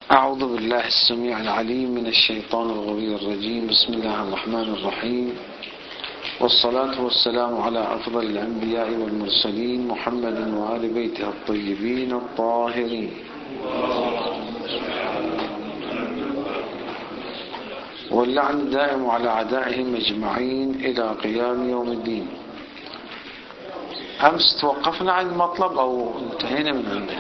أعوذ بالله السميع العليم من الشيطان الغوي الرجيم. بسم الله الرحمن الرحيم، والصلاة والسلام على أفضل الأنبياء والمرسلين محمد وآل بيته الطيبين الطاهرين، واللعن دائم على أعدائهم أجمعين إلى قيام يوم الدين. أمس توقفنا عند مطلب أو انتهينا من عنده؟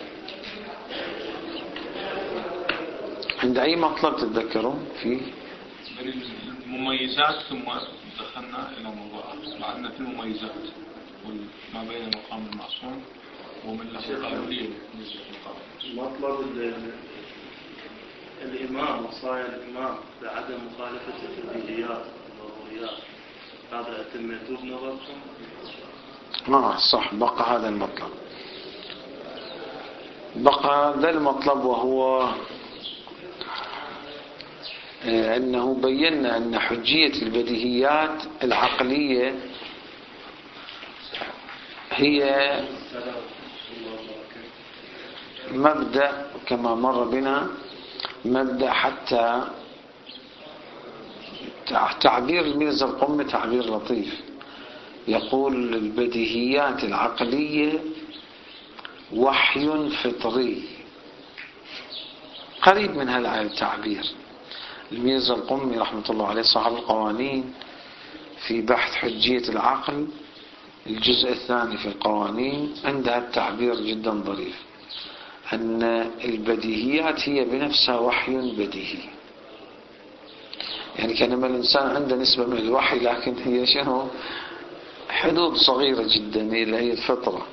عند أي مطلب تتذكرون فيه؟ المميزات، ثم دخلنا إلى موضوع لعلنا في المميزات ما بين مقام المعصوم ومن له قانونية. مطلب الإمام وصايا الإمام بعدم مخالفة البديهيات والضروريات، هذا أتميتوه بنظركم؟ صح، بقى هذا المطلب، بقى هذا المطلب، وهو أنه بينا أن حجية البديهيات العقلية هي مبدأ، كما مر بنا، مبدأ حتى تعبير الميرزا القمي تعبير لطيف، يقول البديهيات العقلية وحي فطري، قريب من هذا التعبير. الميرزا القمي رحمة الله عليه صاحب القوانين في بحث حجية العقل الجزء الثاني في القوانين عندها التعبير جدا ظريف، أن البديهيات هي بنفسها وحي بديهي، يعني كانما الإنسان عنده نسبة من الوحي، لكن هي شنو؟ حدود صغيرة جدا اللي هي الفطرة.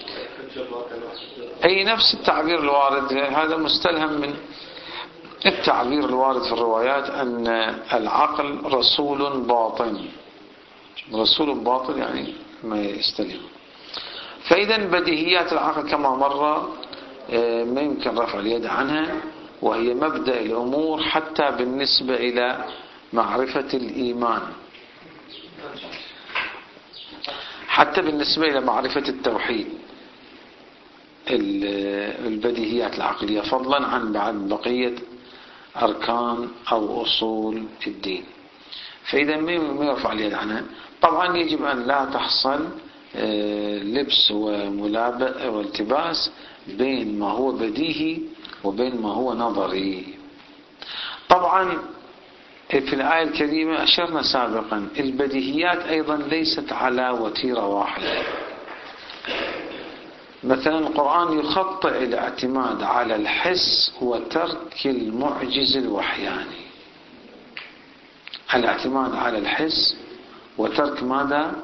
أي نفس التعبير الوارد، هذا مستلهم من التعبير الوارد في الروايات أن العقل رسول باطن، رسول باطن يعني ما يستلهم. فإذا بديهيات العقل كما مر ما يمكن رفع اليد عنها، وهي مبدأ الأمور حتى بالنسبة إلى معرفة الإيمان، حتى بالنسبة إلى معرفة التوحيد، البديهيات العقلية، فضلا عن بعد بقية أركان أو أصول الدين. فإذا ما يرفع اليد عنها. طبعا يجب أن لا تحصل لبس والتباس بين ما هو بديهي وبين ما هو نظري. طبعا في الآية الكريمة أشرنا سابقا البديهيات أيضا ليست على وتيرة واحدة. مثلا القرآن يخطئ الاعتماد على الحس وترك المعجز الوحياني، الاعتماد على الحس وترك ماذا؟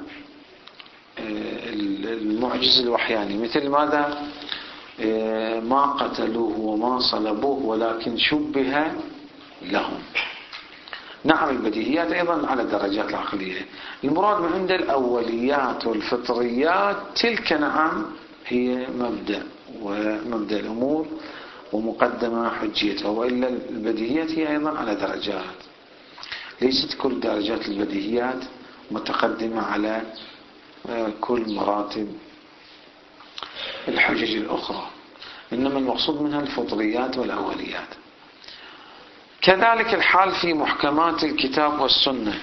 المعجز الوحياني، مثل ماذا؟ ما قتلوه وما صلبوه ولكن شبه لهم. نعم، البديهيات أيضا على درجات العقلية. المراد من عند الأوليات والفطريات تلك نعم هي مبدأ الأمور ومقدمة حجيتها، وإلا البديهيات هي أيضا على درجات، ليست كل درجات البديهيات متقدمة على كل مراتب الحجج الأخرى، إنما المقصود منها الفطريات والأوليات. كذلك الحال في محكمات الكتاب والسنة.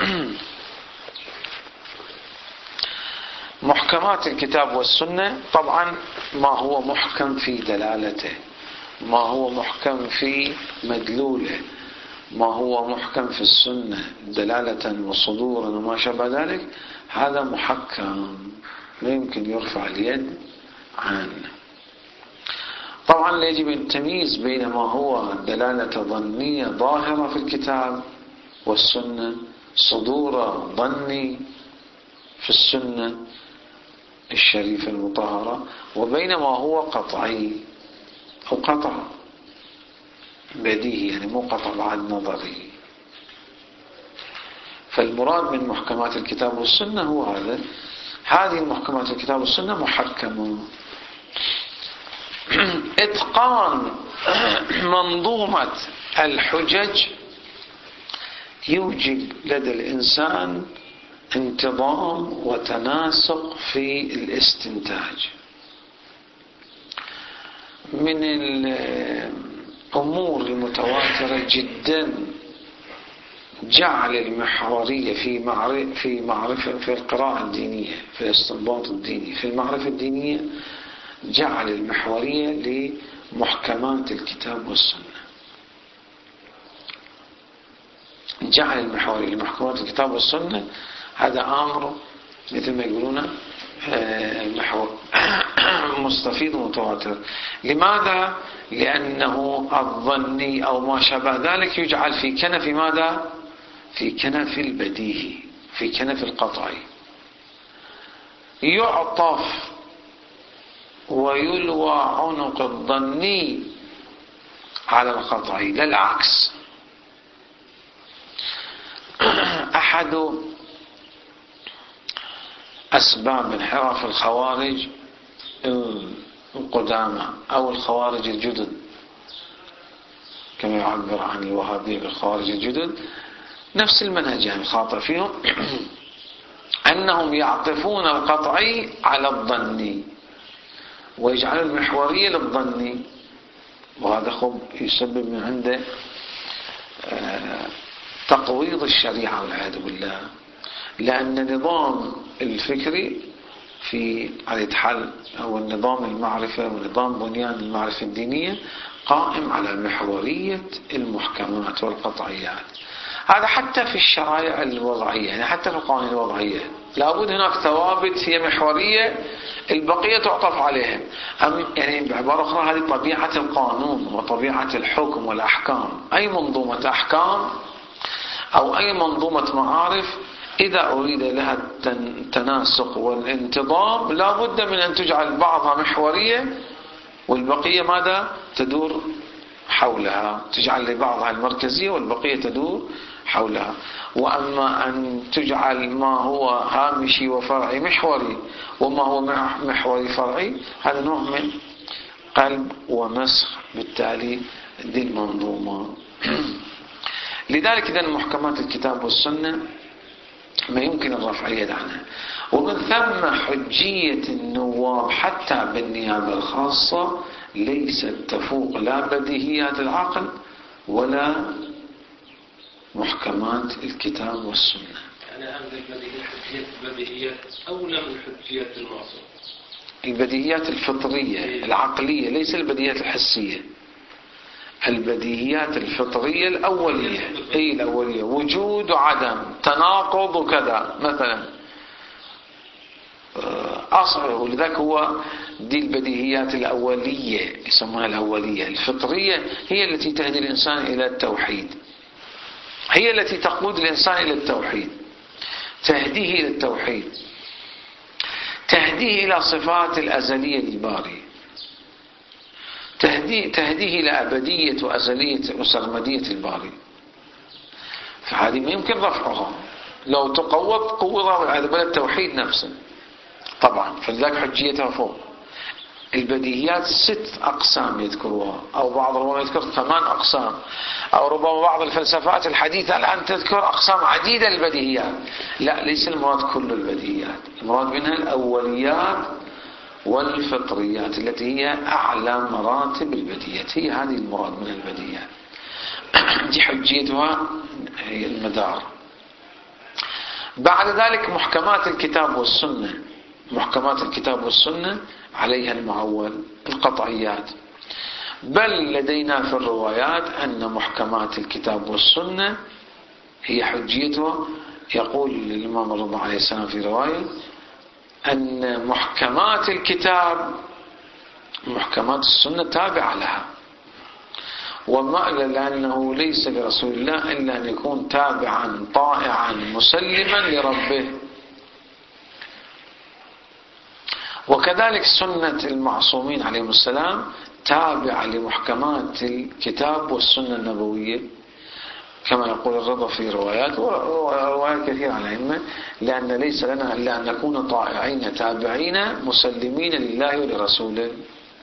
محكمات الكتاب والسنة طبعا ما هو محكم في دلالته، ما هو محكم في مدلوله، ما هو محكم في السنة دلالة وصدورا وما شابه ذلك، هذا محكم لا يمكن يرفع اليد عنه. طبعا يجب التمييز بين ما هو دلالة ظنية ظاهرة في الكتاب والسنة، صدور ظني في السنة الشريفة المطهرة، وبين ما هو قطعي أو قطع بديهي، يعني مو قطع بعد نظري. فالمراد من محكمات الكتاب والسنة هو هذا. هذه المحكمات الكتاب والسنة محكمة. إتقان منظومة الحجج يوجب لدى الإنسان انتظام وتناسق في الاستنتاج. من الأمور المتواترة جدا جعل المحورية في القراءة الدينية، في الاستنباط الديني، في المعرفة الدينية، جعل المحورية لمحكمات الكتاب والسنة. جعل المحورية لمحكمات الكتاب والسنة، هذا أمر مثل ما يقولون محور مستفيض ومتواتر. لماذا؟ لأنه الظني أو ما شابه ذلك يجعل في كنف ماذا؟ في كنف البديهي، في كنف القطعي، يعطف ويلوى عنق الظني على القطعي، لا العكس. أحد أسباب انحراف الخوارج القدامى أو الخوارج الجدد، كما يعبر عن الوهابية بالخوارج الجدد، نفس المنهج يعني خاطئ فيهم، أنهم يعطفون القطعي على الظني ويجعلون المحورية للظني، وهذا خب يسبب من عنده تقويض الشريعة والعياذ بالله. لأن النظام الفكري في على حل أو النظام المعرفة ونظام بنيان المعرفة الدينية قائم على محورية المحكمات والقطعيات. هذا حتى في الشرائع الوضعية، يعني حتى في القوانين الوضعية لابد هناك ثوابت هي محورية، البقية تعطف عليهم. يعني بعبارة أخرى هذه طبيعة القانون وطبيعة الحكم والأحكام. أي منظومة أحكام أو أي منظومة معارف إذا أريد لها التناسق والانتظام لابد من أن تجعل بعضها محورية والبقية ماذا؟ تدور حولها، تجعل لبعضها المركزية والبقية تدور حولها. وأما أن تجعل ما هو هامشي وفرعي محوري وما هو محوري فرعي، هذا نوع من قلب ومسخ بالتالي دي المنظومة. لذلك إذن محكمات الكتاب والسنة ما يمكن الرفع اليد عنها، ومن ثم حجية النواب حتى بالنيابة الخاصة ليست تفوق لا بديهيات العقل ولا محكمات الكتاب والسنة. يعني عندك بديهيات أولى من حجية المعصوم. البديهيات الفطرية العقلية، ليس البديهيات الحسية. البديهيات الفطرية الأولية، أي الأولية، وجود وعدم، تناقض وكذا مثلا، أصعب. ولذلك هو دي البديهيات الأولية يسمونها الأولية. الفطرية هي التي تهدي الإنسان إلى التوحيد، هي التي تقود الإنسان إلى التوحيد، تهديه إلى التوحيد، تهديه إلى صفات الأزلية للباري، تهديه إلى أبدية وأزلية وسرمدية الباري. فهذه ما يمكن رفعها، لو تقوض قوضها والعياذ بالله التوحيد نفسه طبعا. فلذلك حجيتها فوق. البديهيات 6 أقسام يذكروها، أو بعض ربما يذكر 8 أقسام، أو ربما بعض الفلسفات الحديثة الآن تذكر أقسام عديدة للبديهيات. لا، ليس المراد كل البديهيات، المراد منها الأوليات والفطريات التي هي أعلى مراتب البديهيات، هي هذه المراد من البديهيات. دي حجيتها هي المدار. بعد ذلك محكمات الكتاب والسنة. محكمات الكتاب والسنة عليها المعول القطعيات، بل لدينا في الروايات أن محكمات الكتاب والسنة هي حجيتها. يقول الإمام الرضا عليه السلام في رواية أن محكمات الكتاب محكمات السنة تابعة لها، وما لأنه ليس لرسول الله إلا أن يكون تابعا طائعا مسلما لربه. وكذلك سنة المعصومين عليهم السلام تابعة لمحكمات الكتاب والسنة النبوية، كما يقول الرضا في روايات وروايات كثيرة عن الأئمة، لأن ليس لنا إلا أن نكون طائعين تابعين مسلمين لله ولرسوله.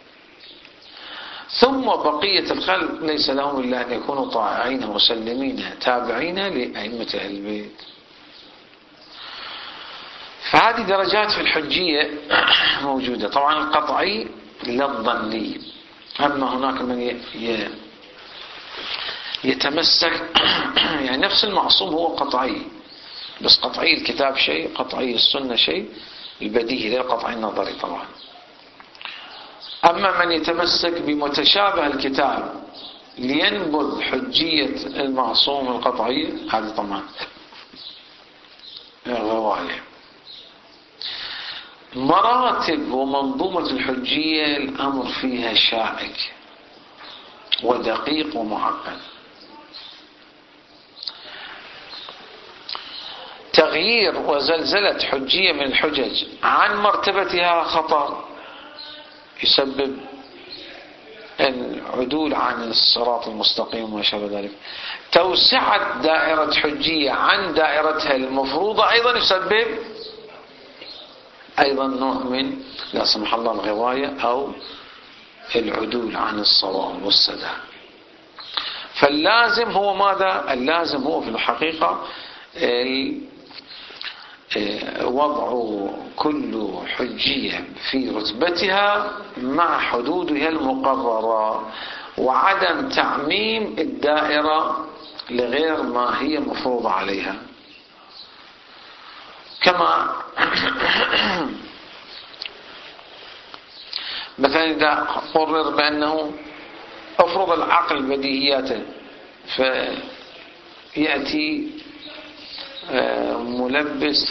ثم بقية الخلق ليس لهم إلا أن يكونوا طائعين مسلمين تابعين لأئمة أهل البيت. فهذه درجات في الحجية موجودة. طبعا القطعي لا الظني. أما هناك من يتمسك يعني نفس المعصوم هو قطعي، بس قطعي الكتاب شيء، قطعي السنة شيء، البديهي غير قطعي النظري طبعا. أما من يتمسك بمتشابه الكتاب لينبذ حجية المعصوم القطعية، هذا طبعا غواية. مراتب ومنظومة الحجية الأمر فيها شائك ودقيق ومعقد. تغيير وزلزلة حجية من الحجج عن مرتبتها خطر، يسبب العدول عن الصراط المستقيم وما شابه ذلك. توسعة دائرة حجية عن دائرتها المفروضة أيضا يسبب أيضا نوع من لا سمح الله الغواية أو العدول عن الصواب والسداد. فاللازم هو ماذا؟ اللازم هو في الحقيقة وضع كل حجية في رتبتها مع حدودها المقررة، وعدم تعميم الدائرة لغير ما هي مفروضة عليها. كما مثلا إذا قرر بأنه أفرض العقل بديهياته، فيأتي ملبس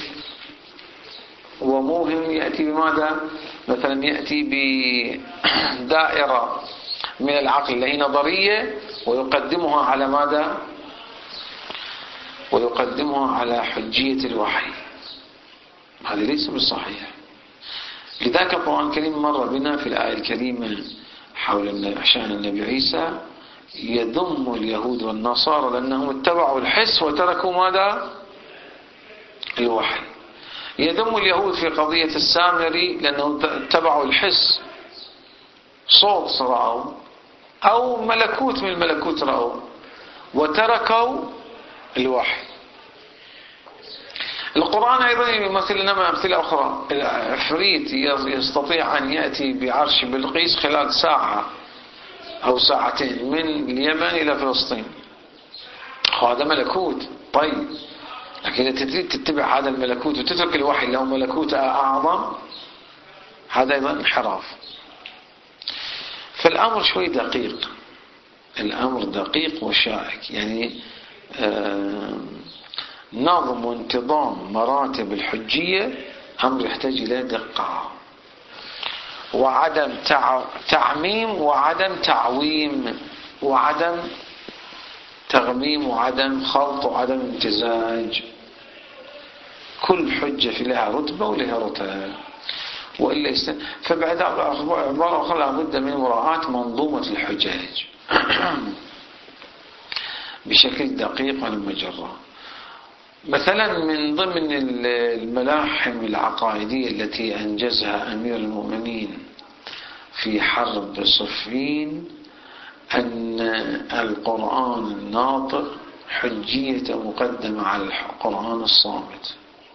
وموهم يأتي بماذا؟ مثلا يأتي بدائرة من العقل اللي هي نظرية ويقدمها على ماذا؟ ويقدمها على حجية الوحي. هذا ليس بالصحيح. لذلك القرآن الكريم مر بنا في الآية الكريمة حول شأن النبي عيسى يذم اليهود والنصارى لأنهم اتبعوا الحس وتركوا ماذا؟ الوحي. يذم اليهود في قضية السامري لأنهم اتبعوا الحس، صوت رأوا أو ملكوت من الملكوت رأوا وتركوا الوحي. القرآن أيضا يمثل لنا أمثلة أخرى. العفريت يستطيع أن يأتي بعرش بلقيس خلال ساعة أو ساعتين من اليمن إلى فلسطين، هذا ملكوت. طيب لكن إذا تريد تتبع هذا الملكوت وتترك الوحي اللي هو ملكوت أعظم، هذا أيضا انحراف. فالأمر شوي دقيق، الأمر دقيق وشائك. يعني نظم وانتظام مراتب الحجية أمر يحتاج إلى دقة وعدم تعميم وعدم تعويم وعدم تغميم وعدم خلط وعدم امتزاج. كل حجة في لها رتبة ولها رتبة، وإلا فبعد عبارة أخرى لابد من مراعاة منظومة الحجاج بشكل دقيق ومجرى. مثلا من ضمن الملاحم العقائدية التي أنجزها أمير المؤمنين في حرب صفين أن القرآن الناطق حجية مقدمة على القرآن الصامت.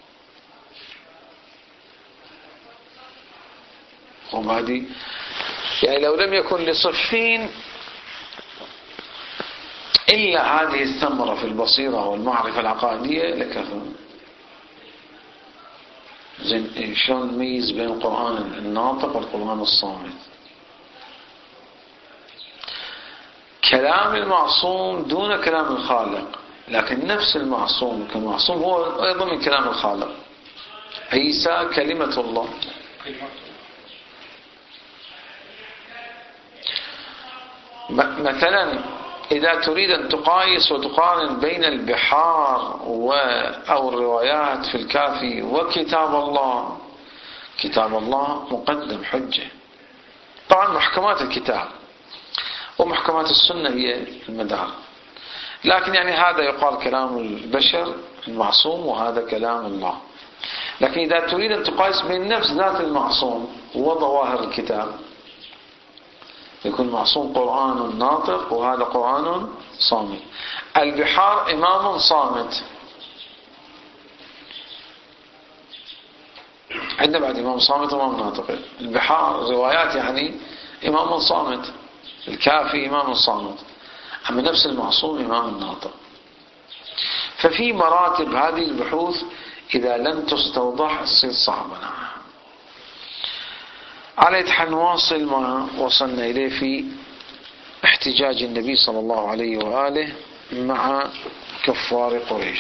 وهذه يعني لو لم يكن لصفين إلا هذه الثمرة في البصيرة والمعرفة العقائدية لكفى. زين شلون نميز بين القرآن الناطق والقرآن الصامت؟ كلام المعصوم دون كلام الخالق، لكن نفس المعصوم كمعصوم هو أيضا من كلام الخالق. عيسى كلمة الله. مثلا إذا تريد أن تقايس وتقارن بين البحار أو الروايات في الكافي وكتاب الله، كتاب الله مقدم حجة. طبعا محكمات الكتاب ومحكمات السنة هي المدار، لكن يعني هذا يقال كلام البشر المعصوم وهذا كلام الله. لكن إذا تريد أن تقايس بين نفس ذات المعصوم وظواهر الكتاب، يكون معصوم قرآن ناطق وهذا قرآن صامت. البحار إمام صامت، عندنا بعد إمام صامت وإمام ناطق. البحار روايات يعني إمام صامت، الكافي إمام صامت. أما نفس المعصوم إمام الناطق. ففي مراتب هذه البحوث إذا لم تستوضح تصير صعبة. على حنواصل ما وصلنا إليه في احتجاج النبي صلى الله عليه وآله مع كفار قريش.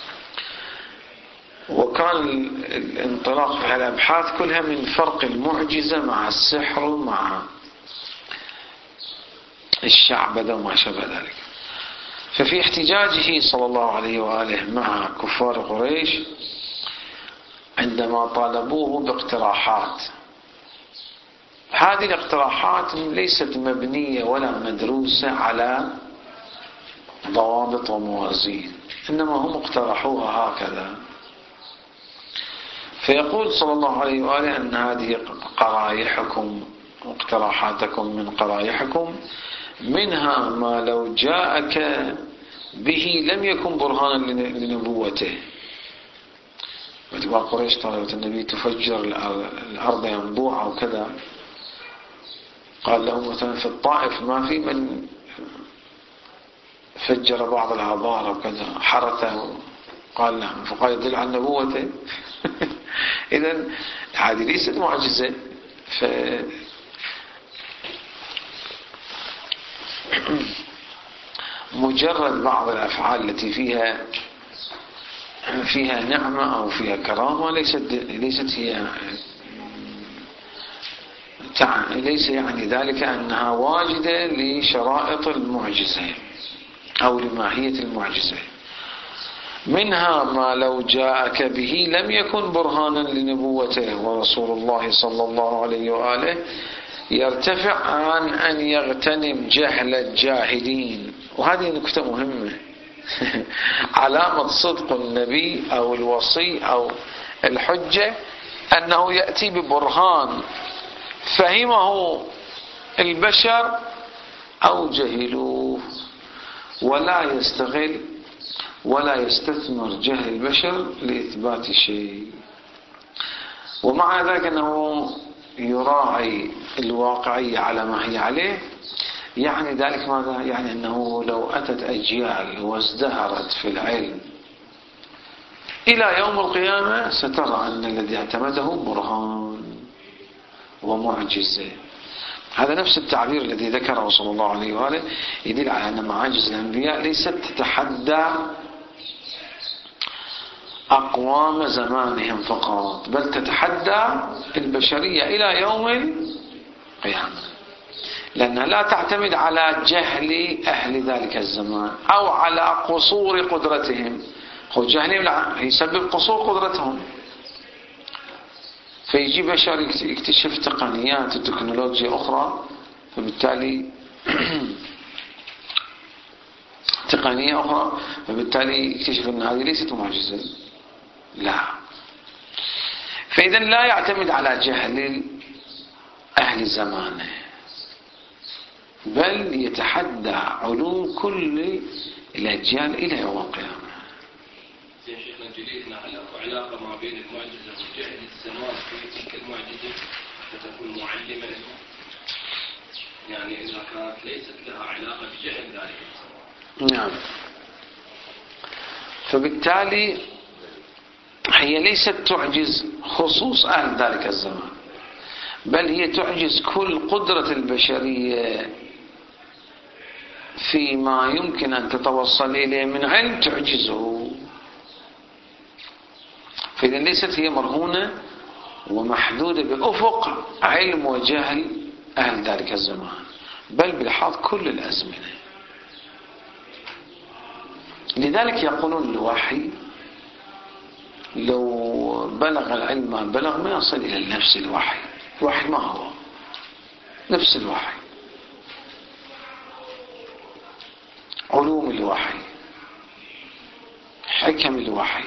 وكان الانطلاق في الأبحاث كلها من فرق المعجزة مع السحر مع الشعبذة وما شابه ذلك. ففي احتجاجه صلى الله عليه وآله مع كفار قريش عندما طالبوه باقتراحات، هذه الاقتراحات ليست مبنية ولا مدروسة على ضوابط وموازين، إنما هم اقترحوها هكذا. فيقول صلى الله عليه وآله أن هذه قرائحكم واقتراحاتكم من قرائحكم منها ما لو جاءك به لم يكن برهانا لنبوته. وتبقى قريش طلبت النبي تفجر الأرض ينبوعا وكذا، قال لهم مثلا في الطائف ما في من فجر بعض الآبار وكذا حرثه، قال نعم، فقال يدل على نبوته. إذن هذه ليست معجزة. مجرد بعض الأفعال التي فيها نعمة أو فيها كرامة ليست هي ليس يعني ذلك أنها واجدة لشرائط المعجزة أو لماهية المعجزة. منها ما لو جاءك به لم يكن برهانا لنبوته، ورسول الله صلى الله عليه وآله يرتفع عن أن يغتنم جهل الجاهلين. وهذه نكتة مهمة. علامة صدق النبي أو الوصي أو الحجة أنه يأتي ببرهان فهمه البشر أو جهلوه، ولا يستغل ولا يستثمر جهل البشر لإثبات شيء. ومع ذلك أنه يراعي الواقعية على ما هي عليه. يعني ذلك ماذا؟ يعني أنه لو أتت أجيال وازدهرت في العلم إلى يوم القيامة سترى أن الذي اعتمده برهان ومعجزة. هذا نفس التعبير الذي ذكره صلى الله عليه وآله يدل على أن معاجز الأنبياء ليست تتحدى أقوام زمانهم فقط، بل تتحدى البشرية إلى يوم القيامة، لأنها لا تعتمد على جهل أهل ذلك الزمان أو على قصور قدرتهم. هو جهلهم يسبب قصور قدرتهم، فيجي بشر يكتشف تقنيات وتكنولوجيا أخرى، فبالتالي تقنية أخرى، فبالتالي يكتشف أن هذه ليست معجزة. لا. فإذا لا يعتمد على جهل أهل زمانه، بل يتحدى علوم كل الأجيال إلى يوم القيامة. شيخنا الجليل علاقة ما بين المعجزة وجهل الزمان في تلك المعجزة فتكون معلمة، يعني إذا كانت ليست لها علاقة بجهل ذلك الزمان. نعم. فبالتالي هي ليست تعجز خصوص أهل ذلك الزمان، بل هي تعجز كل قدرة البشرية فيما يمكن أن تتوصل إليه من علم تعجزه. فإذا ليست هي مرهونة ومحدودة بأفق علم وجهل أهل ذلك الزمان، بل بلحاظ كل الأزمنة. لذلك يقولون الوحي لو بلغ العلم ما بلغ ما يصل إلى نفس الوحي. الوحي ما هو نفس الوحي، علوم الوحي، حكم الوحي،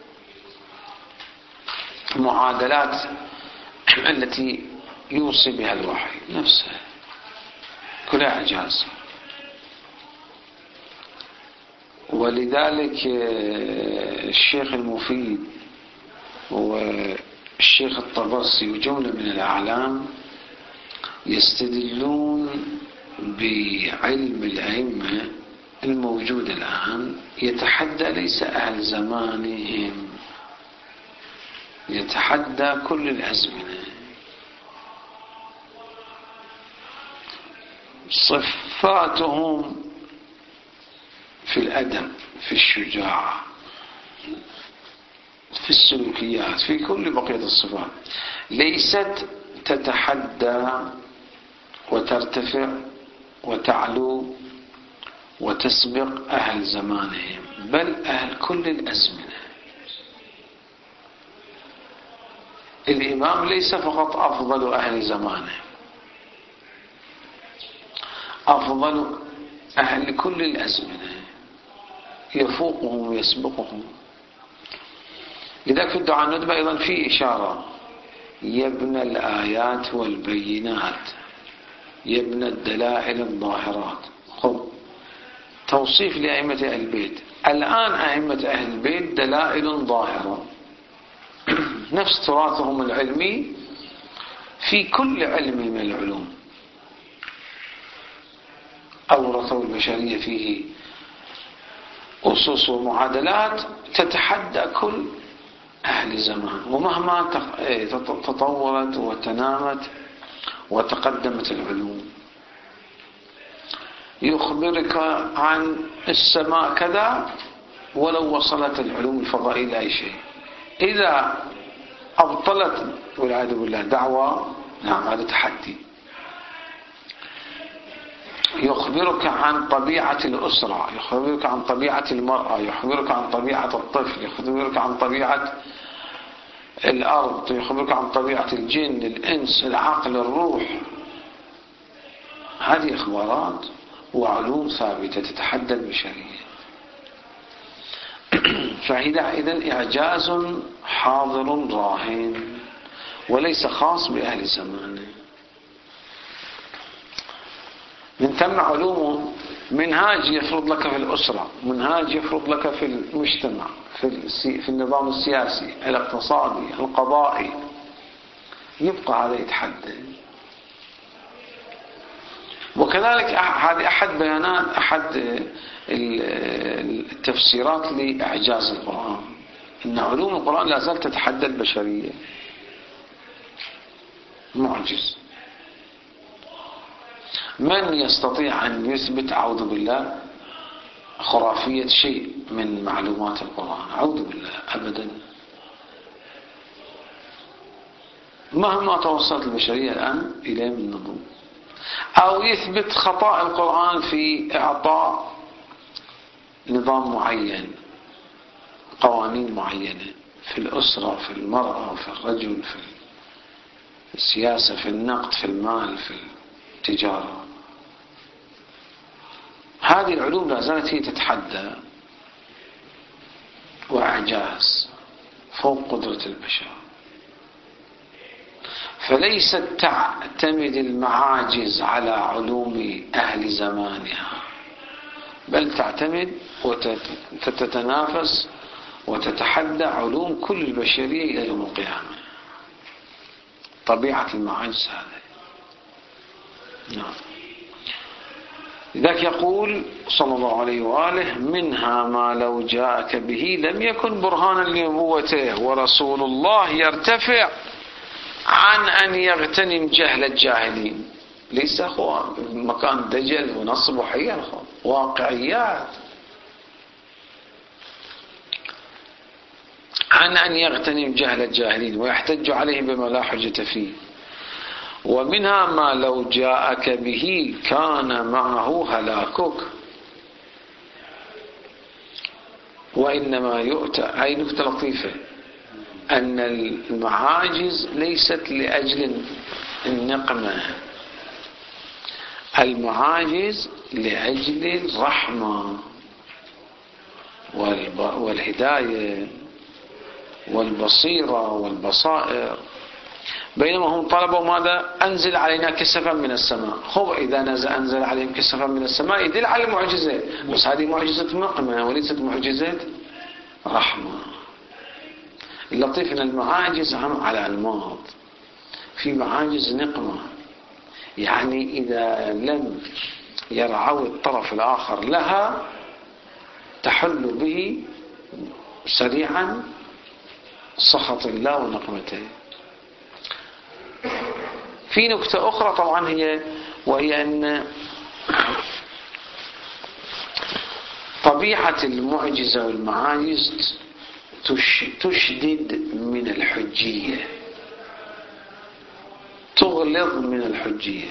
المعادلات التي يوصي بها الوحي نفسها كلها إعجاز. ولذلك الشيخ المفيد والشيخ الطبرسي وجملة من الأعلام يستدلون بعلم الأئمة يتحدى ليس أهل زمانهم، يتحدى كل الأزمنة. صفاتهم في الأدب، في الشجاعة، في السلوكيات، في كل بقية الصفات ليست تتحدى وترتفع وتعلو وتسبق أهل زمانهم، بل أهل كل الأزمنة. الإمام ليس فقط أفضل أهل زمانه، أفضل أهل كل الأزمنة، يفوقهم ويسبقهم. لذلك في الدعاء الندبة أيضا في إشارة: يا ابن الآيات والبينات، يا ابن الدلائل الظاهرات. خذ توصيف لأئمة أهل البيت. الآن أئمة أهل البيت دلائل ظاهرة، نفس تراثهم العلمي في كل علم من العلوم، أورثوا البشرية فيه أسس ومعادلات تتحدى كل أهل زمان، ومهما تطورت وتنامت وتقدمت العلوم. يخبرك عن السماء كذا ولو وصلت العلوم الفضائية إلى أي شيء. إذا أبطلت والعياذ بالله دعوة، نعم هذا تحدي. يخبرك عن طبيعة الأسرة، يخبرك عن طبيعة المرأة، يخبرك عن طبيعة الطفل، يخبرك عن طبيعة الأرض، يخبرك عن طبيعة الجن، الإنس، العقل، الروح. هذه إخبارات وعلوم ثابتة تتحدى البشرية. فإذن إعجاز حاضر راهن وليس خاص بأهل زمانه. من ثم علوم منهاج يفرض لك في الأسرة، منهاج يفرض لك في المجتمع، في النظام السياسي، الاقتصادي، القضائي. يبقى هذا يتحدى. وكذلك هذه أحد بيانات، أحد التفسيرات لإعجاز القرآن، إن علوم القرآن لا زالت تتحدى البشرية. معجز. من يستطيع أن يثبت، أعوذ بالله، خرافية شيء من معلومات القرآن؟ أعوذ بالله، أبدا. مهما توصلت البشرية الآن إليه من نظم، أو يثبت خطأ القرآن في إعطاء نظام معين، قوانين معينة في الأسرة، في المرأة، في الرجل، في السياسة، في النقد، في المال، في التجارة. هذه العلوم لا زالت هي تتحدى، وإعجاز فوق قدرة البشر. فليست تعتمد المعاجز على علوم أهل زمانها، بل تعتمد وتتنافس وتتحدى علوم كل البشرية إلى يوم القيامة. طبيعة المعاجز هذا. نعم. لذلك يقول صلى الله عليه وآله: منها ما لو جاءك به لم يكن برهانا لنبوته، ورسول الله يرتفع عن أن يغتنم جهل الجاهلين. ليس مكان دجل ونصب وحيل، واقعيات. عن أن يغتنم جهل الجاهلين ويحتج عليهم بما لا حجة فيه. ومنها ما لو جاءك به كان معه هلاكك. وإنما يؤتى، أي نكتة لطيفة، أن المعاجز ليست لأجل النقمة، المعاجز لأجل الرحمة والهداية والبصيرة والبصائر. بينما هم طلبوا ماذا؟ أنزل علينا كسفا من السماء. هو إذا أنزل عليهم كسفا من السماء يدل على المعجزة، بس هذه معجزة نقمة وليست معجزة رحمة. اللطيف أن المعاجز هم على الماض، في معاجز نقمة، يعني إذا لم يرعوا الطرف الآخر لها تحل به سريعا سخط الله ونقمته. في نكتة أخرى طبعا وهي أن طبيعة المعجزة والمعاجز تشدد من الحجية، تغلظ من الحجية،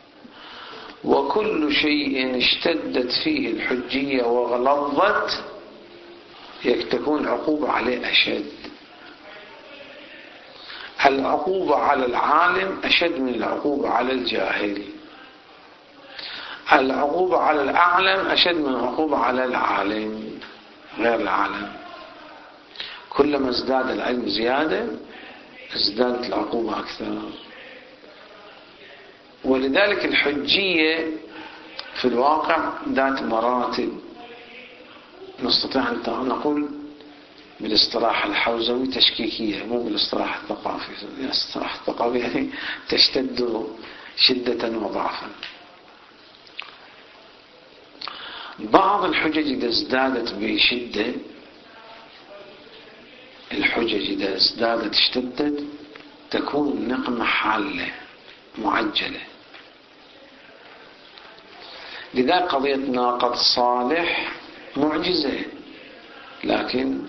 وكل شيء اشتدت فيه الحجية وغلظت تكون العقوبة عليه أشد. العقوبة على العالم أشد من العقوبة على الجاهل، العقوبة على الأعلم أشد من العقوبة على العالم غير العالم. كلما ازداد العلم زيادة ازدادت العقوبة أكثر. ولذلك الحجية في الواقع ذات مراتب، نستطيع أن نقول بالاصطلاح الحوزوي تشكيكية، مو بالاصطلاح الثقافي. الاصطلاح الثقافي يعني تشتد شدة وضعفا. بعض الحجج إذا ازدادت بشدة، الحجج إذا ازدادت اشتدت تكون النقمة حالة معجلة. لذلك قضية ناقة صالح معجزة، لكن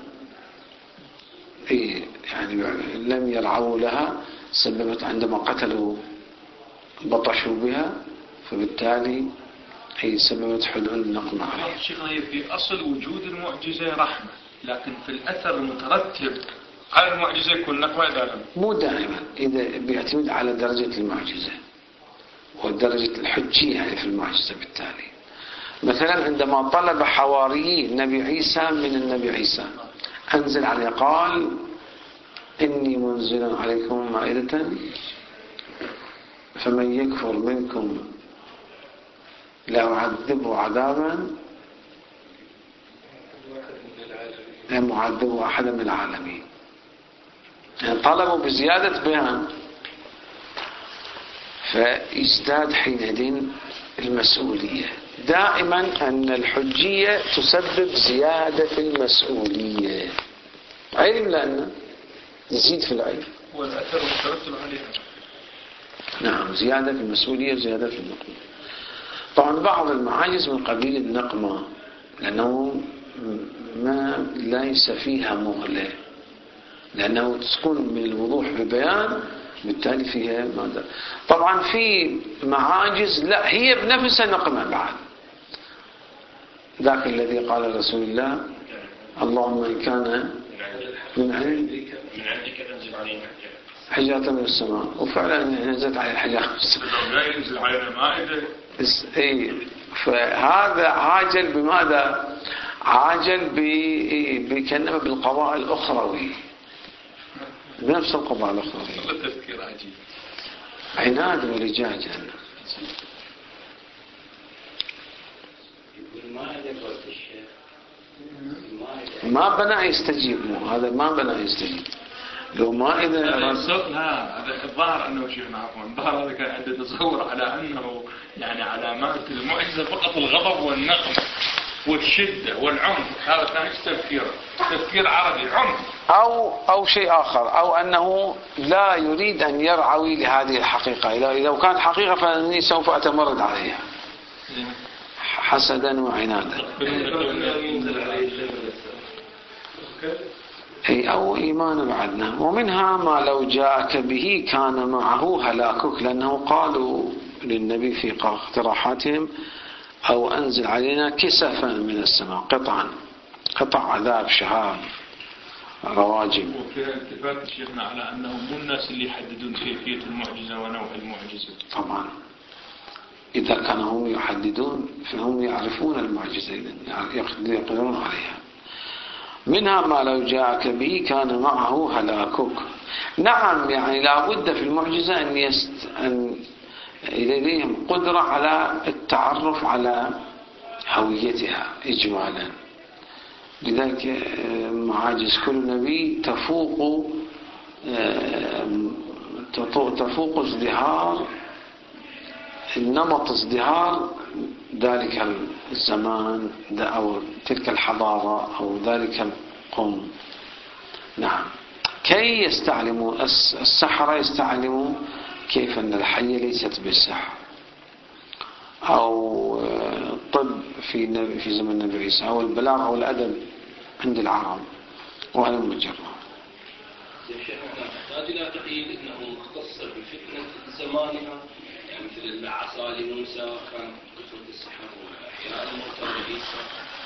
يعني لم يرعوا لها، سببت عندما قتلوا بطشوا بها، فبالتالي هي سببت حلول النقمة عليها. شيخنا في أصل وجود المعجزة رحمة، لكن في الأثر المترتب على المعجزة يكون نقمة دائما. مو دائما، إذا بيعتمد على درجة المعجزة ودرجة الحجية يعني في المعجزة. بالتالي مثلا عندما طلب حواريي النبي عيسى من النبي عيسى أنزل عليه، قال إني منزل عليكم مائدة فمن يكفر منكم لا أعذبه عذابا لا معذبه أحدا من العالمين. يعني طلبوا بزيادة بيان، فيزداد حينئذ المسؤولية. دائما أن الحجية تسبب زيادة في المسؤولية. علم لأن تزيد في العلم والأثر المترتب عليها. نعم، زيادة في المسؤولية، زيادة في النقمة. طبعا بعض المعاجز من قبيل النقمة لأنه ما ليس فيها مغلة، لأنه تكون من الوضوح ببيان، بالتالي فيها ماذا. طبعا في معاجز لا هي بنفسها نقمة بعد، ذاك الذي قال رسول الله اللهم إن كان من عندك انزل علينا حجارة من السماء، وفعلا نزلت عليه الحجارة من السماء. لا ينزل علينا مائدة. فهذا عاجل بماذا؟ عاجل بكلمة بالقضاء الأخروي، بنفس القضاء الأخروي. تفكير عجيب، عناد ولجاجة. ما بنى يستجيب، هذا ما بنى يستجيب. لو ما إذا هذا الظاهر أنه شيخنا عفوا، الظاهر هذا كان عنده تصور على أنه يعني علامات المعجزة فقط الغضب والنقم والشدة والعنف. هذا كان تفكير عربي، عنف أو شيء آخر، أو أنه لا يريد أن يرعوي لهذه الحقيقة. لو كانت حقيقة فإني سوف أتمرد عليها حسدا وعنادا. أو إيمان بعدنا. ومنها ما لو جاءك به كان معه هلاكك، لأنه قالوا للنبي في اقتراحاتهم أو أنزل علينا كسفا من السماء، قطع عذاب، شهاب، رواجم. وفي التفات شيخنا على أنهم مو الناس اللي يحددون كيفية المعجزة ونوع المعجزة. طبعا إذا كانوا هم يحددون فهم يعرفون المعجزة، يقدرون عليها. منها ما لو جاءك به كان معه هلاكك. نعم، يعني لا بد في المعجزة أن لديهم قدرة على التعرف على هويتها إجمالا. لذلك معاجز كل نبي تفوق ازدهار نمط ازدهار ذلك الزمان أو تلك الحضارة أو ذلك القوم. نعم. كي يستعلموا السحرة يستعلموا كيف أن الحية ليست بالسحر، أو الطب في زمن النبي عيسى، أو البلاغة أو الأدب عند العرب، وهذا مجرد. نحتاج إلى تقييد أنه مختص بفتنة زمانها، يعني مثل عصا لموسى كان كثرة السحر وإحياء الموتى لعيسى،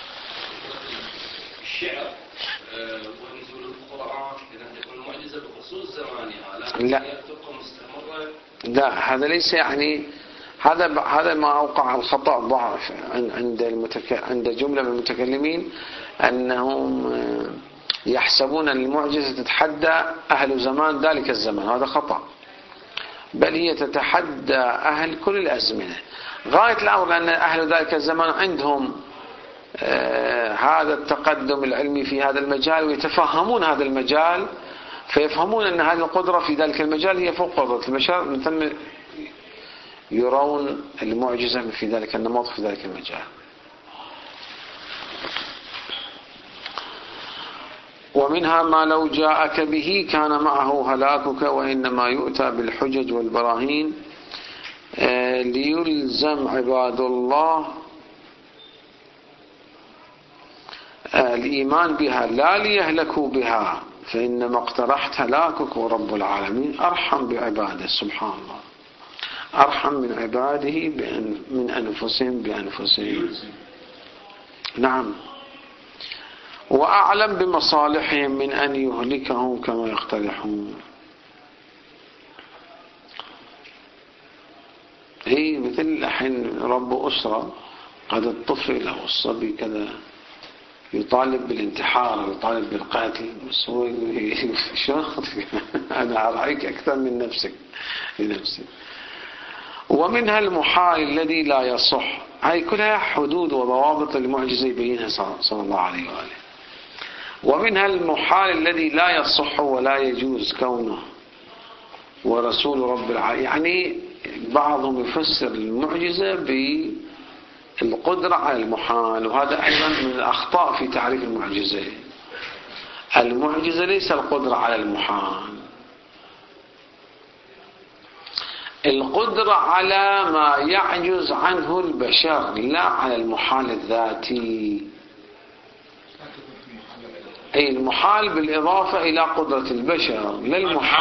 الشعر ونزول القرآن، إذا تكون المعجزة بخصوص زمانها لكن لا تبقى مستمرة. لا، هذا ليس يعني هذا ما أوقع الخطأ ضعف عند جملة من المتكلمين أنهم يحسبون أن المعجزة تتحدى أهل زمان ذلك الزمان. هذا خطأ، بل هي تتحدى أهل كل الأزمنة غاية الأمر، لأن أهل ذلك الزمان عندهم هذا التقدم العلمي في هذا المجال ويتفهمون هذا المجال، فيفهمون أن هذه القدرة في ذلك المجال هي فوق قدرة البشر، من ثم يرون المعجزة في ذلك النمط في ذلك المجال. ومنها ما لو جاءك به كان معه هلاكك، وإنما يؤتى بالحجج والبراهين ليلزم عباد الله الإيمان بها لا ليهلكوا بها، فإنما اقترحت هلاكك ورب العالمين أرحم بعباده سبحان الله، أرحم من عباده من أنفسهم بأنفسهم. نعم. وأعلم بمصالحهم من أن يهلكهم كما يقترحون. هي مثل الحين رب أسرة قد الطفل أو الصبي كذا يطالب بالانتحار أو يطالب بالقتل، بس هو أنا أرعيك أكثر من نفسك لنفسك. ومنها المحال الذي لا يصح، هاي كلها حدود وضوابط المعجزة يبينها صلى الله عليه وآله. ومنها المحال الذي لا يصح ولا يجوز كونه ورسول رب العالمين، يعني بعضهم يفسر المعجزة بالقدرة على المحال، وهذا أيضا من الأخطاء في تعريف المعجزة. المعجزة ليس القدرة على المحال، القدرة على ما يعجز عنه البشر لا على المحال الذاتي. أي المحال بالإضافة إلى قدرة البشر، لا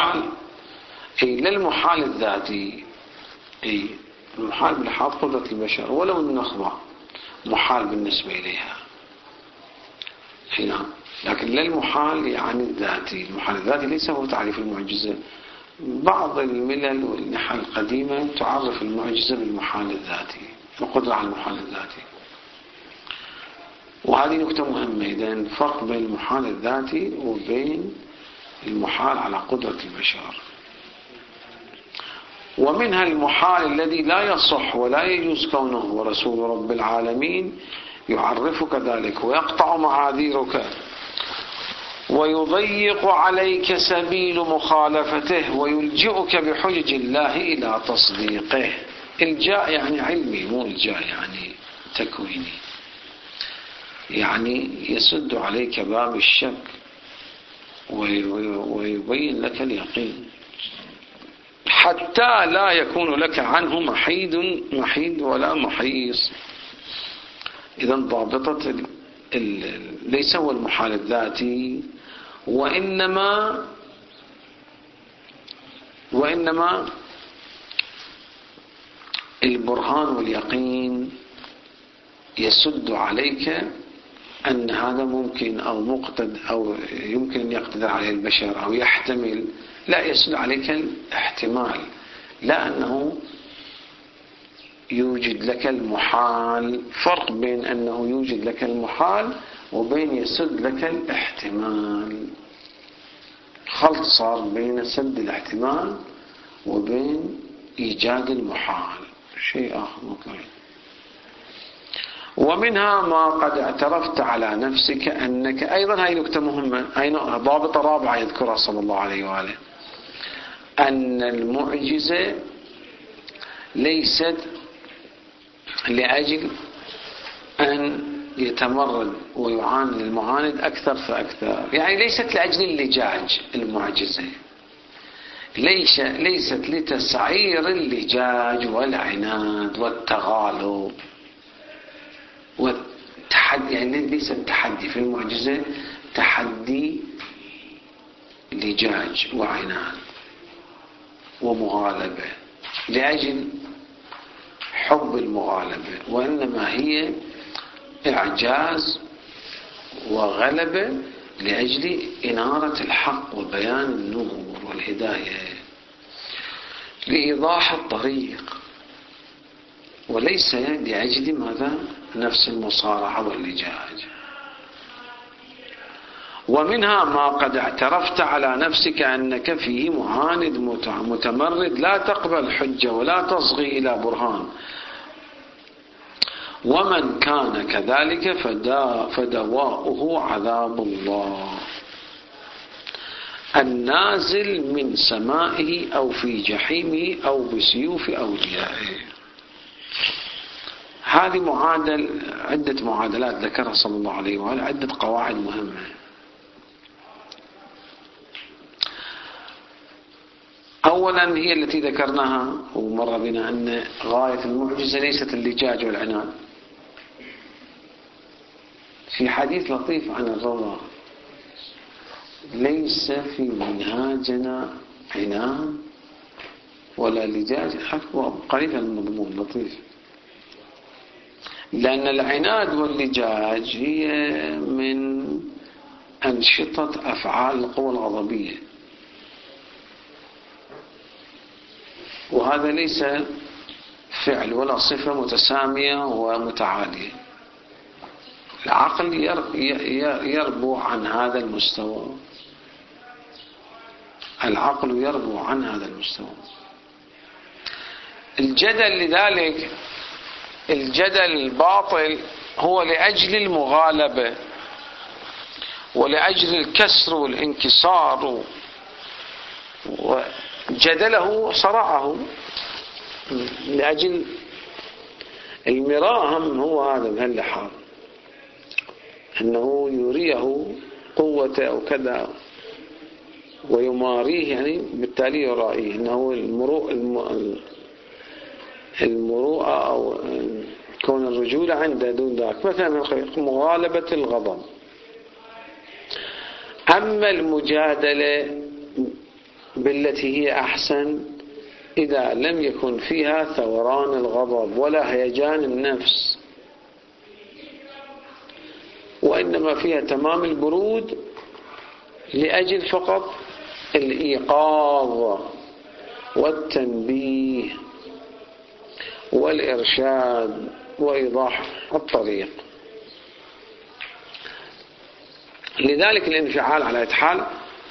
المحال الذاتي. أي المحال بالحال قدرة البشر، ولو النخبة محال بالنسبة إليها هنا، لكن لا المحال يعني الذاتي. المحال الذاتي ليس هو تعريف المعجزة. بعض الملل والنحل القديمة تعرف المعجزة بالمحال الذاتي، القدرة على المحال الذاتي. وهذه نقطة مهمة، إذن فرق بين المحال الذاتي وبين المحال على قدرة البشر. ومنها المحال الذي لا يصح ولا يجوز كونه ورسول رب العالمين يعرفك ذلك ويقطع معاذيرك ويضيق عليك سبيل مخالفته ويلجئك بحجج الله إلى تصديقه. الجاء يعني علمي، مو الجاء يعني تكويني، يعني يسد عليك باب الشك ويبين لك اليقين حتى لا يكون لك عنه محيد ولا محيص. إذا ضابطة ليس هو المحال الذاتي، وإنما البرهان واليقين يسد عليك أن هذا ممكن أو مقتد أو يمكن أن يقتدر عليه البشر أو يحتمل. لا، يسد عليك الاحتمال، لا أنه يوجد لك المحال. فرق بين أنه يوجد لك المحال وبين يسد لك الاحتمال. خلط صار بين سد الاحتمال وبين إيجاد المحال، شيء آخر مطلق. ومنها ما قد اعترفت على نفسك أنك أيضا، هاي نكتة مهمة، هاي ضابطة رابعة يذكرها صلى الله عليه وآله، أن المعجزة ليست لأجل أن يتمرد ويعاند المعاند أكثر فأكثر. يعني ليست لأجل اللجاج المعجزة، ليست لتسعير اللجاج والعناد والتغالب والتحدي. يعني ليس التحدي في المعجزة تحدي لجاج وعناد ومغالبة لأجل حب المغالبة، وإنما هي إعجاز وغلبة لأجل إنارة الحق وبيان النور والهداية، لإيضاح الطريق، وليس لأجل ماذا؟ نفس المصارعة واللجاج. ومنها ما قد اعترفت على نفسك أنك فيه معاند متمرد لا تقبل حجة ولا تصغي إلى برهان، ومن كان كذلك فدواؤه عذاب الله النازل من سمائه أو في جحيمه أو بسيوف أوليائه. هذه عدة معادلات ذكرها صلى الله عليه وآله، عدة قواعد مهمة. أولا هي التي ذكرناها ومر بنا أن غاية المعجزة ليست اللجاج والعناد. في حديث لطيف عن الروضة: ليس في منهاجنا عناد ولا لجاج، قريب المضمون لطيف، لأن العناد واللجاج هي من أنشطة أفعال القوى الغضبية، وهذا ليس فعل ولا صفة متسامية ومتعالية. العقل يربو عن هذا المستوى، العقل يربو عن هذا المستوى. الجدل لذلك الجدل الباطل هو لأجل المغالبة ولأجل الكسر والانكسار، وجدله صرعه لأجل المراء. هم هو هذا بهاللحاظ أنه يريه قوة أو كذا ويماريه، يعني بالتالي يرائيه أنه المروءة أو كون الرجولة عنده دون ذاك. مثلا مغالبة الغضب. أما المجادلة بالتي هي أحسن إذا لم يكن فيها ثوران الغضب ولا هيجان النفس، وإنما فيها تمام البرود لأجل فقط الإيقاظ والتنبيه والإرشاد وإيضاح الطريق. لذلك الانفعال على إتحال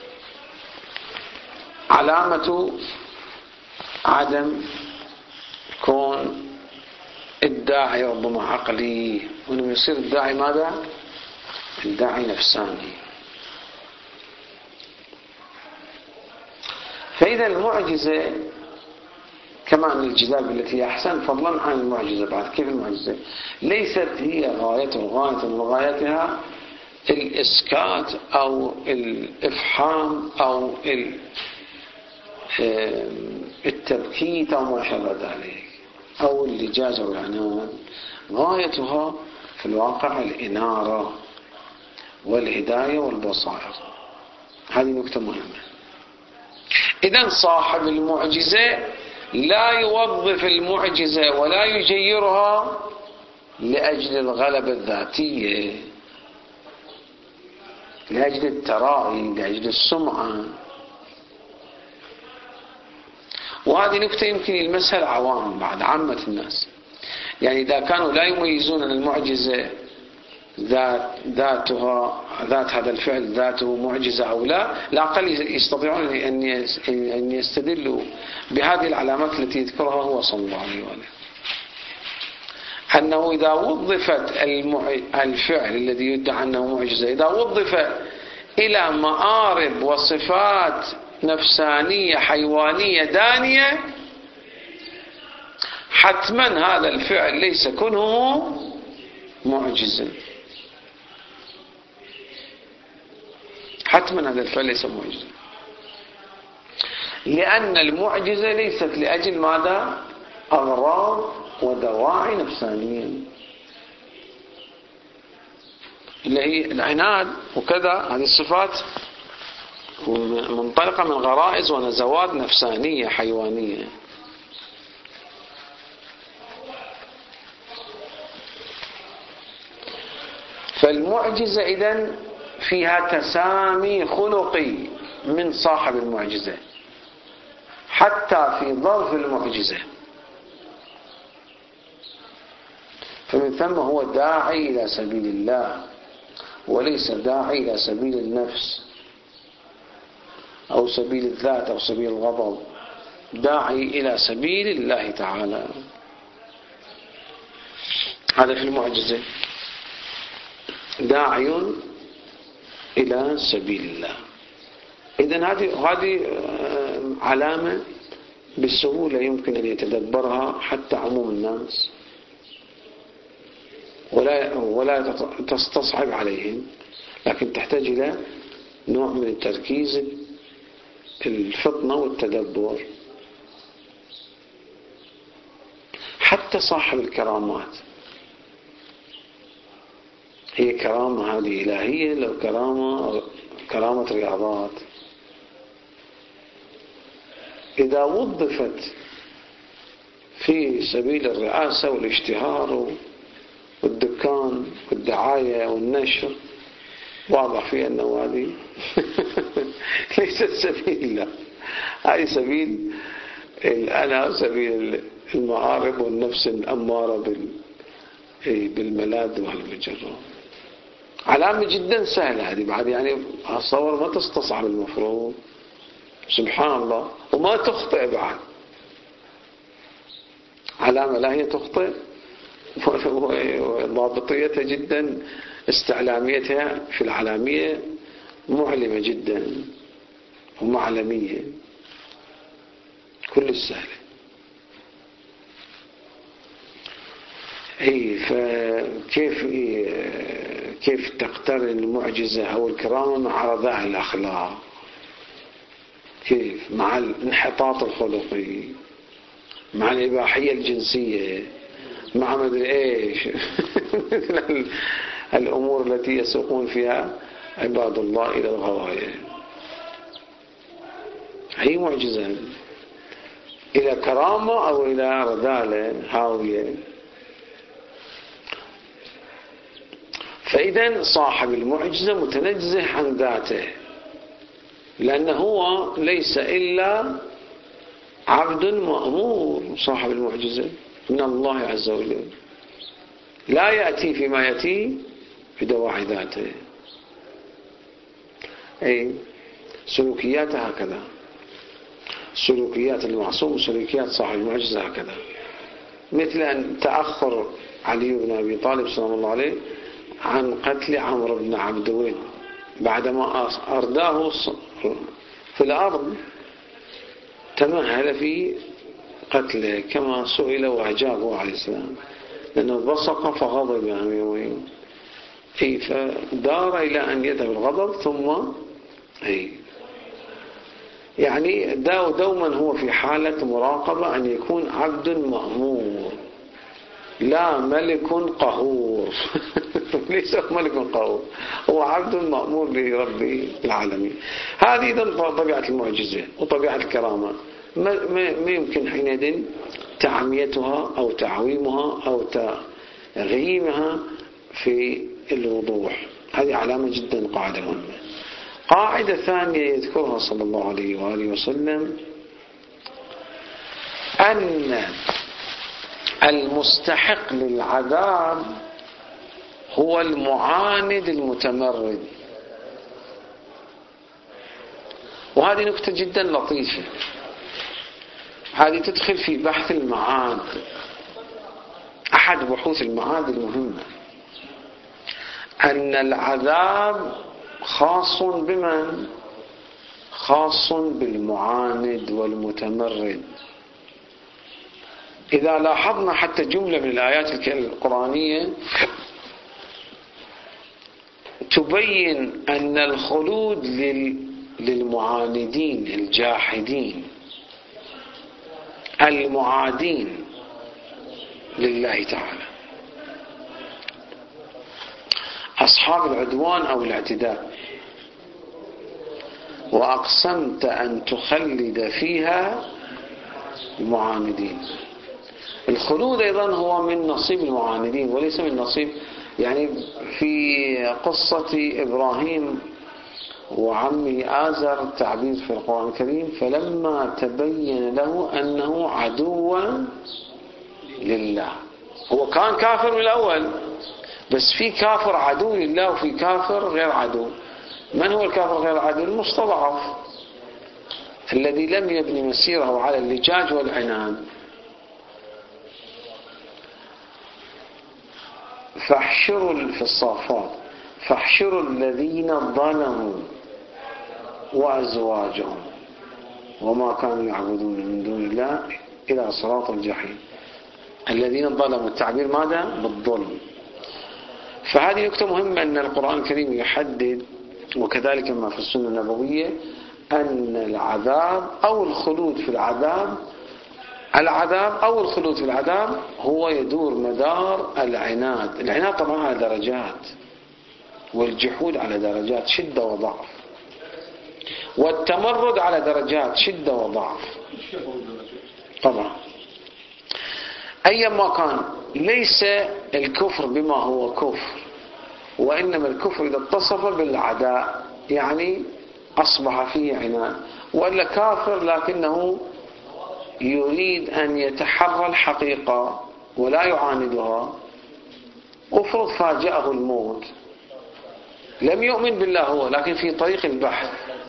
علامة عدم كون الداعي ربما عقلي، وإنما يصير الداعي ماذا؟ الداعي نفساني. فإذا المعجزة كمان الجذاب التي أحسن فضلا عن المعجزة. بعد كيف المعجزة ليست هي غاية من غايتها الإسكات أو الإفحام أو التبكيت أو ما شابه ذلك أو اللجاج أو العناد. غايتها في الواقع الإنارة والهداية والبصائر. هذه نكتة مهمة. إذن صاحب المعجزة لا يوظف المعجزة ولا يجيرها لأجل الغلبة الذاتية، لأجل التراعي، لأجل السمعة. وهذه نكتة يمكن يلمسها العوام بعد عامة الناس. يعني إذا كانوا لا يميزون أن المعجزة ذات هذا الفعل ذاته معجزة أو لا أقل يستطيعون أن يستدلوا بهذه العلامات التي يذكرها هو صلى الله عليه وآله، أنه إذا وظفت الفعل الذي يدعى أنه معجزة إذا وظف إلى مآرب وصفات نفسانية حيوانية دانية حتما هذا الفعل ليس كونه معجزا، حتما هذا الفعل ليس معجزا، لأن المعجزة ليست لأجل ماذا؟ أغراض ودواعي نفسانية، اللي هي العناد وكذا. هذه الصفات منطلقة من غرائز ونزوات نفسانية حيوانية. فالمعجزة إذن فيها تسامي خلقي من صاحب المعجزة حتى في ظرف المعجزة، فمن ثم هو داعي إلى سبيل الله وليس داعي إلى سبيل النفس أو سبيل الذات أو سبيل الغضب، داعي إلى سبيل الله تعالى. هذا في المعجزة، داعي إلى سبيل الله. إذن هذه علامة بالسهولة يمكن أن يتدبرها حتى عموم الناس ولا تستصعب عليهم، لكن تحتاج إلى نوع من التركيز، الفطنة والتدبر. حتى صاحب الكرامات، هي كرامة هذه إلهية لو كرامة رياضات، إذا وظفت في سبيل الرئاسة والاشتهار والدكان والدعاية والنشر، واضح في أنه هذه ليست سبيل الله، هذه سبيل الأنا، سبيل المعارض والنفس الأمارة بالملاذ والمجرة. علامة جدا سهلة هذه بعد، يعني أتصور ما تستصعب المفروض، سبحان الله، وما تخطئ بعد. علامة لا هي تخطئ، ضابطيتها جدا، استعلاميتها في العلامية معلمة جدا ومعلمية، كل السهلة. كيف تقترن المعجزة أو الكرامة مع رذائل الأخلاق؟ كيف؟ مع الانحطاط الخلقي، مع الإباحية الجنسية، مع مدري إيش الأمور التي يسوقون فيها عباد الله إلى الغواية. هي معجزة إلى كرامة أو إلى رذالة هاوية. فإذا صاحب المعجزة متنزه عن ذاته، لأنه هو ليس إلا عبد مأمور. صاحب المعجزة من الله عز وجل، لا يأتي فيما يأتي بدواعي ذاته. سلوكيات هكذا، سلوكيات المعصوم وسلوكيات صاحب المعجزة هكذا، مثل أن تأخر علي بن أبي طالب صلى الله عليه عن قتل عمرو بن عبد ود بعدما أرداه في الأرض، تمهل في قتله كما سئل وأجابه عليه السلام، لأنه بصق فغضب أميوين، فدار إلى أن يذهب الغضب ثم يعني دوما هو في حالة مراقبة أن يكون عبد مأمور لا ملك قهور ليس ملك قهور، هو عبد مأمور لرب العالمين. هذه إذن طبيعة المعجزة وطبيعة الكرامة، ما يمكن حينئذ تعميتها أو تعويمها أو تغييمها في الوضوح. هذه علامة جدا قاعدة مهمة. قاعدة ثانية يذكرها صلى الله عليه وآله وسلم أن المستحق للعذاب هو المعاند المتمرد. وهذه نكتة جدا لطيفة، هذه تدخل في بحث المعاد، أحد بحوث المعاد المهمة، أن العذاب خاص بمن؟ خاص بالمعاند والمتمرد. إذا لاحظنا حتى جملة من الآيات القرآنية تبين أن الخلود للمعاندين الجاحدين المعادين لله تعالى، أصحاب العدوان أو الاعتداء. وأقسمت أن تخلد فيها المعاندين. الخلود أيضا هو من نصيب المعاندين وليس من نصيب، يعني في قصة إبراهيم وعمه آزر تعبير في القرآن الكريم: فلما تبين له أنه عدو لله. هو كان كافر من الأول، بس في كافر عدو لله وفي كافر غير عدو. من هو الكافر غير عدو؟ المستضعف الذي لم يبني مسيره على اللجاج والعناد. فاحشروا في الصافات فاحشروا الذين ظلموا وأزواجهم وما كانوا يعبدون من دون الله إلى صراط الجحيم. الذين ظلموا، التعبير ماذا؟ بالظلم. فهذه نقطة مهمة، أن القرآن الكريم يحدد، وكذلك ما في السنة النبوية، أن العذاب أو الخلود في العذاب أو الخلود في العذاب هو يدور مدار العناد. العناد طبعا على درجات، والجحود على درجات شدة وضعف، والتمرد على درجات شدة وضعف. طبعا أيما كان ليس الكفر بما هو كفر، وإنما الكفر إذا اتصف بالعداء يعني أصبح فيه عناد، وإلا كافر لكنه يريد أن يتحرى الحقيقة ولا يعاندها. أفرض فاجأه الموت، لم يؤمن بالله هو، لكن في طريق البحث،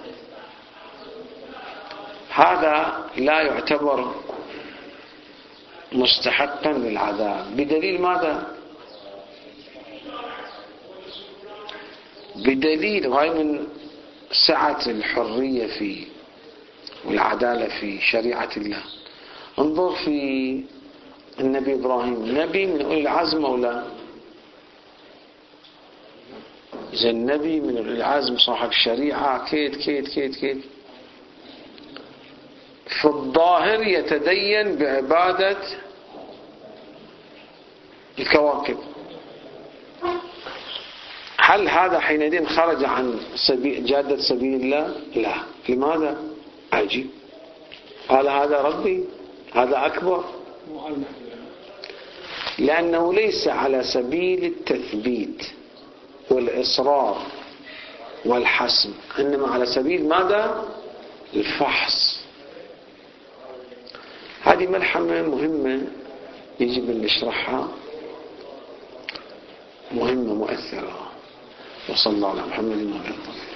هذا لا يعتبر مستحقا للعذاب. بدليل ماذا؟ بدليل هاي من سعة الحرية في والعدالة في شريعة الله. انظر في النبي إبراهيم، نبي من أولي العزم أو لا؟ إذا النبي من أولي العزم صاحب الشريعة، كيد في الظاهر يتدين بعبادة الكواكب. هل هذا حينئذ خرج عن جادة سبيل الله؟ لا. لماذا؟ عجيب. قال هذا ربي، هذا أكبر، لأنه ليس على سبيل التثبيت والإصرار والحسم، إنما على سبيل ماذا؟ الفحص. هذه ملحمة مهمة يجب أن نشرحها، مهمة مؤثرة. وصلى الله على محمد وعلى آله.